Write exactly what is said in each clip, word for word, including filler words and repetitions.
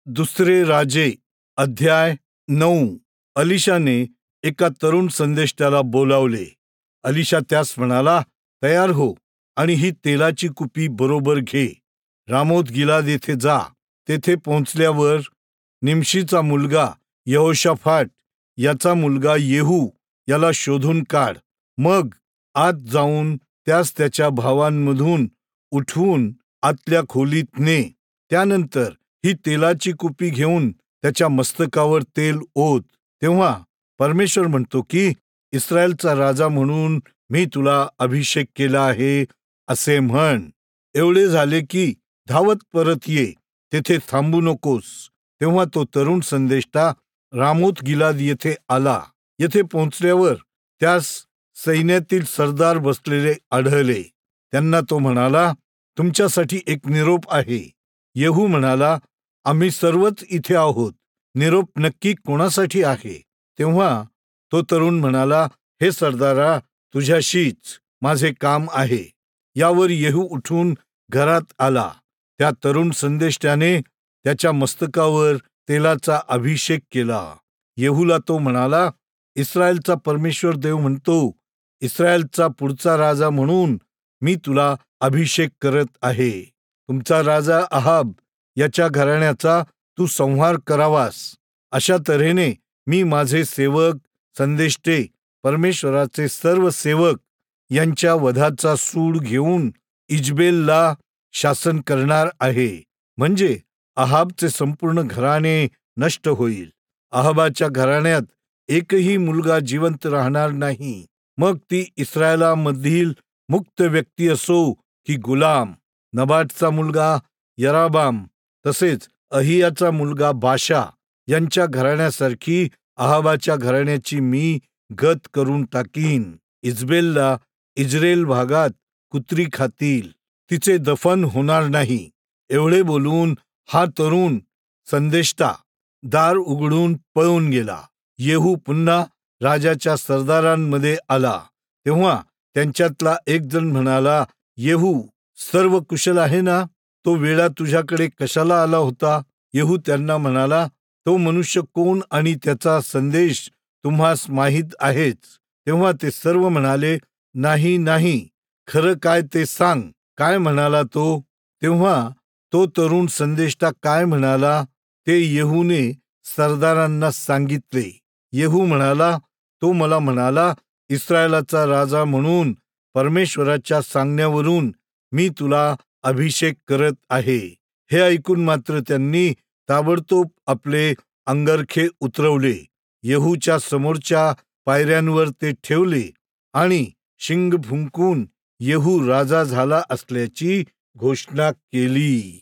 दुसरे राजे अध्याय नऊ. अलिशाने एका तरुण संदेष्टाला बोलावले. अलिशा त्यास म्हणाला, तयार हो आणि ही तेलाची कुपी बरोबर घे. रामोत गिलाद येथे जा. तेथे पोहोचल्यावर निमशीचा मुलगा यहोशाफाट याचा मुलगा येहू याला शोधून काढ. मग आत जाऊन त्यास त्याच्या भावांमधून उठवून आतल्या खोलीत ने. त्यानंतर ही तेलाची कुपी घेऊन त्याच्या मस्तकावर तेल ओत. तेव्हा परमेश्वर म्हणतो की इस्रायलचा राजा म्हणून मी तुला अभिषेक केला आहे असे म्हण. एवढे झाले की धावत परत ये, तेथे थांबू नकोस. तेव्हा तो तरुण संदेष्टा रामोत गिलाद येथे आला. येथे पोहोचल्यावर त्यास सैन्यातील सरदार बसलेले आढळले. त्यांना तो म्हणाला, तुमच्यासाठी एक निरोप आहे. येहू म्हणाला, आम्ही सर्वच इथे आहोत. निरोप नक्की कोणासाठी आहे? तेव्हा तो तरुण म्हणाला, हे सरदारा, तुझ्याशीच माझे काम आहे. यावर येहू उठून घरात आला. त्या तरुण संदेष्ट्याने त्याच्या मस्तकावर तेलाचा अभिषेक केला. येहूला तो म्हणाला, इस्रायलचा परमेश्वर देव म्हणतो, इस्रायलचा पुढचा राजा म्हणून मी तुला अभिषेक करत आहे. तुमचा राजा अहाब याच्या घराण्याचा तू संहार करावास. अशा तऱ्हेने मी माझे सेवक संदेष्टे, परमेश्वराचे सर्व सेवक यांच्या वधाचा सूड घेऊन इजबेलला शासन करणार आहे. म्हणजे अहाबचे संपूर्ण घराणे नष्ट होईल. अहाबाच्या घराण्यात एकही मुलगा जिवंत राहणार नाही. मग ती इस्रायलामधील मुक्त व्यक्ती असो की गुलाम. नबाटचा मुलगा यराबाम तसेच अहियाचा मुलगा बाशा यांच्या घराण्यासारखी अहाबाच्या घराण्याची मी गत करून टाकीन. इजबेलला इज्रेल भागात कुत्री खातील, तिचे दफन होणार नाही. एवढे बोलून हा तरुण संदेष्टा दार उघडून पळून गेला. येहू पुन्हा राजाच्या सरदारांमध्ये आला. तेव्हा त्यांच्यातला एक जण म्हणाला, येहू, सर्व कुशल आहे ना? तो वेळा तुझ्याकडे कशाला आला होता? येहू त्यांना म्हणाला, तो मनुष्य कोण आणि त्याचा संदेश तुम्हास माहीत आहेच. तेव्हा ते सर्व म्हणाले, नाही नाही, खरं काय ते सांग. काय म्हणाला तो? तेव्हा तो तरुण संदेष्टा काय म्हणाला ते येहूने सरदारांना सांगितले. येहू म्हणाला, तो मला म्हणाला, इस्रायलाचा राजा म्हणून परमेश्वराच्या सांगण्यावरून मी तुला अभिषेक करत आहे. हे ऐकून मात्र त्यांनी ताबडतोब आपले अंगरखे उतरवले, येहूच्या समोरच्या पायऱ्यांवर ते ठेवले आणि शिंग फुंकून येहू राजा झाला असल्याची घोषणा केली.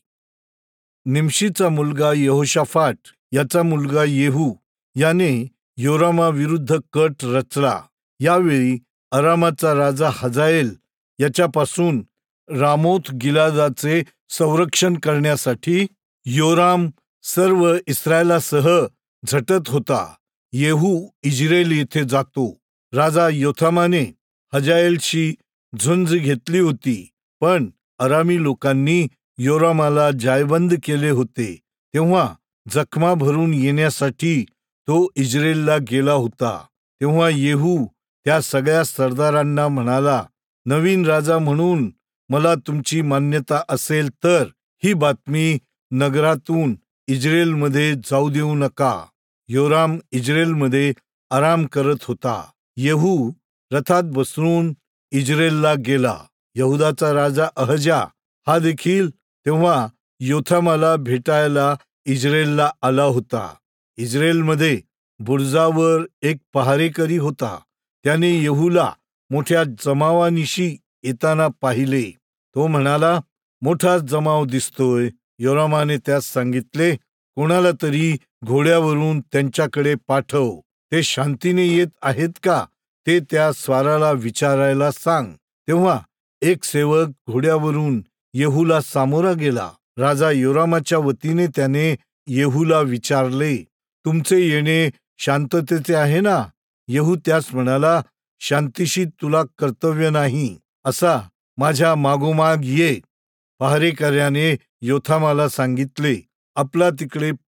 निमशीचा मुलगा यहोशाफाट याचा मुलगा येहू याने योरामाविरुद्ध कट रचला. यावेळी अरामाचा राजा हजाएल याच्यापासून रामोत गिलादाचे संरक्षण करण्यासाठी योराम सर्व इस्रायलासह झटत होता. येहू इज्रेल येथे जातो. राजा योथामाने हजाएलशी झुंज घेतली होती, पण अरामी लोकांनी योरामाला जायबंद केले होते. तेव्हा जखमा भरून येण्यासाठी तो इज्रेलला गेला होता. तेव्हा येहू त्या सगळ्या सरदारांना म्हणाला, नवीन राजा म्हणून मला तुमची मान्यता असेल तर ही बातमी नगरातून इज्रेलमध्ये जाऊ देऊ नका. योराम इज्रेलमध्ये आराम करत होता. येहू रथात बसून इज्रेलला गेला. यहुदाचा राजा अहज्या हा देखील तेव्हा योथामाला भेटायला इज्रेलला आला होता. इज्रेलमध्ये बुर्जावर एक पहारेकरी होता. त्याने येहूला मोठ्या जमावानिशी येताना पाहिले. तो म्हणाला, मोठा जमाव दिसतोय. योरामाने त्यास सांगितले, कोणाला तरी घोड्यावरून त्यांच्याकडे पाठव. ते शांतीने येत आहेत का ते त्या स्वाराला विचारायला सांग. तेव्हा एक सेवक घोड्यावरून येहूला सामोरा गेला. राजा योरामाच्या वतीने त्याने येहूला विचारले, तुमचे येणे शांततेचे आहे ना? येहू त्यास म्हणाला, शांतीशी तुला कर्तव्य नाही. असा माझ्या मागोमाग ये. पहारेकऱ्याने योथामाला सांगितले, आपला तिकडे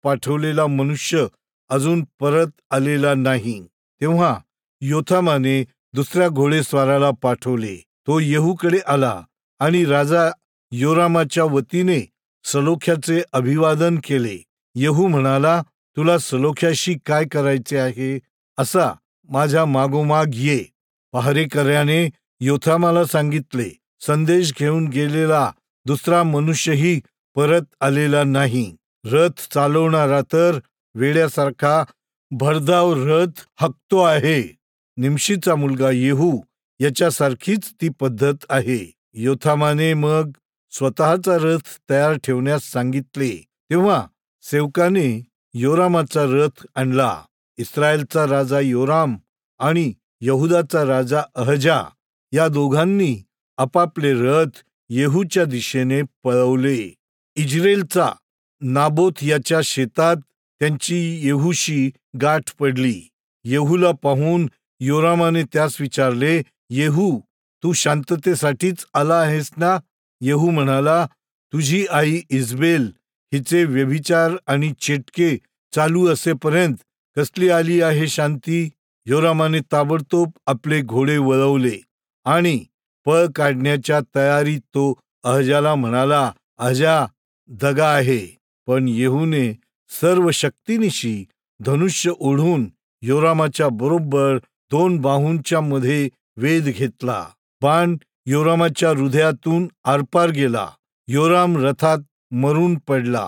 पाठवलेला मनुष्य अजून परत आलेला नाही. तेव्हा योथामाने दुसऱ्या घोडेस्वाराला पाठवले. तो येहूकडे आला आणि राजा योरामाच्या वतीने सलोख्याचे अभिवादन केले. येहू म्हणाला, तुला सलोख्याशी काय करायचे आहे? असा माझ्या मागोमाग ये. पहारेकऱ्याने योथामाला सांगितले, संदेश घेऊन गेलेला दुसरा मनुष्यही परत आलेला नाही. रथ चालवणारा तर वेड्यासारखा भरधाव रथ हाकतो आहे. निमशीचा मुलगा येहू याच्यासारखीच ती पद्धत आहे. योथामाने मग स्वतःचा रथ तयार ठेवण्यास सांगितले. तेव्हा सेवकाने योरामाचा रथ आणला. इस्रायलचा राजा योराम आणि यहुदाचा राजा अहज्या या दोघांनी आपापले रथ येहूच्या दिशेने पळवले. इज्रेलचा नाबोत याच्या शेतात त्यांची येहूशी गाठ पडली. येहूला पाहून योरामाने त्यास विचारले, येहू, तू शांततेसाठीच आला आहेस ना? येहू म्हणाला, तुझी आई इजबेल हिचे व्यभिचार आणि चेटके चालू असेपर्यंत कसली आली आहे शांती? योरामाने ताबडतोब आपले घोडे वळवले आणि पळ काढण्याच्या तयारीत तो अहज्याला म्हणाला, अहज्या, दगा आहे. पण येहूने सर्व शक्तीनिशी धनुष्य ओढून योरामाच्या बरोबर दोन बाहूंच्या मध्ये वेध घेतला. बाण योरामाच्या हृदयातून आरपार गेला. योराम रथात मरून पडला.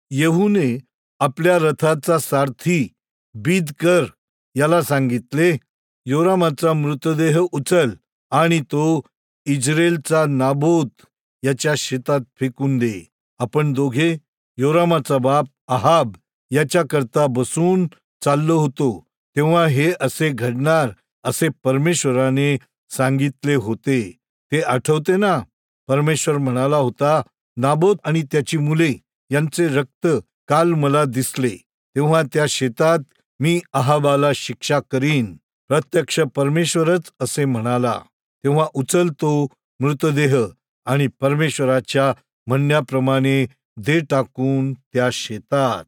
येहूने आपल्या रथाचा सारथी बिदकर याला सांगितले, योरामाचा मृतदेह उचल आणि तो इज्रेलचा नाबोत याच्या शेतात फेकून दे. आपण दोघे योरामाचा बाप आहाब याच्याकरता बसून चाललो होतो तेव्हा हे असे घडणार असे परमेश्वराने सांगितले होते. ते आठवते ना? परमेश्वर म्हणाला होता, नाबोत आणि त्याची मुले यांचे रक्त काल मला दिसले. तेव्हा त्या शेतात मी आहाबाला शिक्षा करीन. प्रत्यक्ष परमेश्वरच असे म्हणाला. तेव्हा उचल तो मृतदेह आणि परमेश्वराच्या म्हणण्याप्रमाणे दे टाकून त्या शेतात.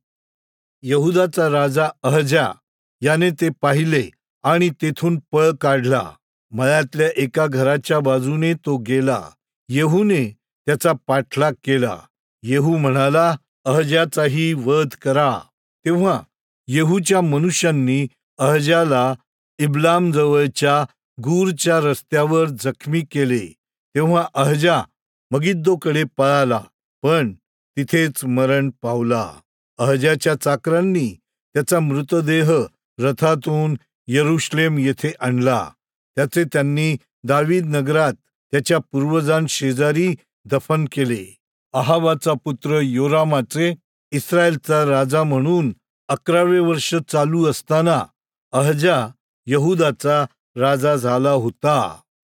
यहुदाचा राजा अहज्या याने ते पाहिले आणि तेथून पळ काढला. मळ्यातल्या एका घराच्या बाजूने तो गेला. येहूने त्याचा पाठलाग केला. येहू म्हणाला, अहज्याचाही वध करा. तेव्हा येहूच्या मनुष्यांनी अहज्याला इब्लाम जवळच्या गूरच्या रस्त्यावर जखमी केले. तेव्हा अहज्या मगिद्दोकडे पळाला, पण तिथेच मरण पावला. अहज्याच्या चाकरांनी त्याचा मृतदेह रथातून यरुशलेम येथे आणला. त्याचे त्यांनी दावीद नगरात त्याच्या पूर्वजांशेजारी दफन केले. आहाबाचा पुत्र योरामाचे इस्रायलचा राजा म्हणून अकरावे वर्ष चालू असताना अहज्या यहुदाचा राजा झाला होता.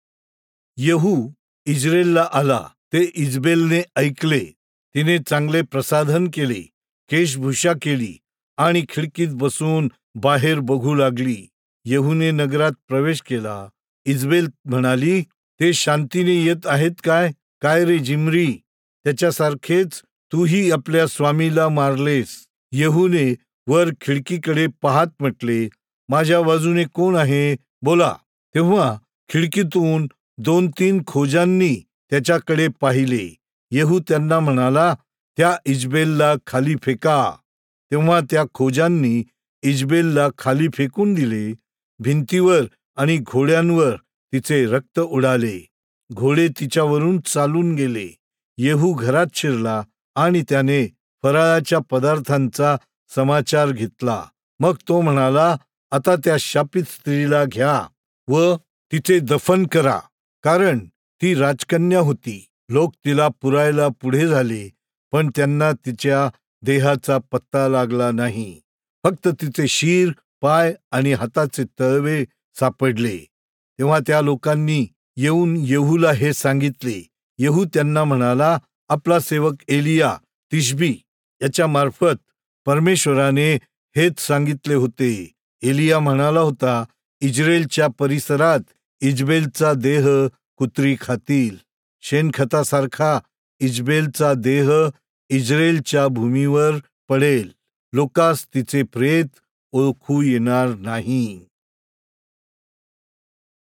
येहू इज्रेलला आला ते इजबेलने ऐकले. तिने चांगले प्रसाधन केले, केशभूषा केली आणि खिडकीत बसून बाहेर बघू लागली. येहूने नगरात प्रवेश केला. इजबेल म्हणाली, ते शांतीने येत आहेत काय? काय रे जिमरी, त्याच्यासारखेच तूही आपल्या स्वामीला मारलेस. येहूने वर खिडकीकडे पाहत म्हटले, माझ्या बाजूने कोण आहे? बोला. तेव्हा खिडकीतून दोन तीन खोजांनी त्याच्याकडे पाहिले. येहू त्यांना म्हणाला, त्या इजबेलला खाली फेका. तेव्हा त्या खोजांनी इजबेलला खाली फेकून दिले. भिंतीवर आणि घोड्यांवर तिचे रक्त उडाले. घोडे तिच्यावरून चालून गेले. येहू घरात शिरला आणि त्याने फराळाच्या पदार्थांचा समाचार घेतला. मग तो म्हणाला, आता त्या शापित स्त्रीला घ्या व तिचे दफन करा, कारण ती राजकन्या होती. लोक तिला पुरायला पुढे झाले, पण त्यांना तिच्या देहाचा पत्ता लागला नाही. फक्त तिचे शीर, पाय आणि हाताचे तळवे सापडले. तेव्हा त्या लोकांनी येऊन येहूला हे सांगितले. येहू त्यांना म्हणाला, आपला सेवक एलिया तिशबी याच्या मार्फत परमेश्वराने हेच सांगितले होते. एलिया म्हणाला होता, इज्रेलच्या परिसरात इजबेलचा देह कुत्री खातील. शेणखतासारखा इजबेलचा देह इज्रेलच्या भूमीवर पडेल. लोकास तिचे प्रेत ओळखू येणार नाही.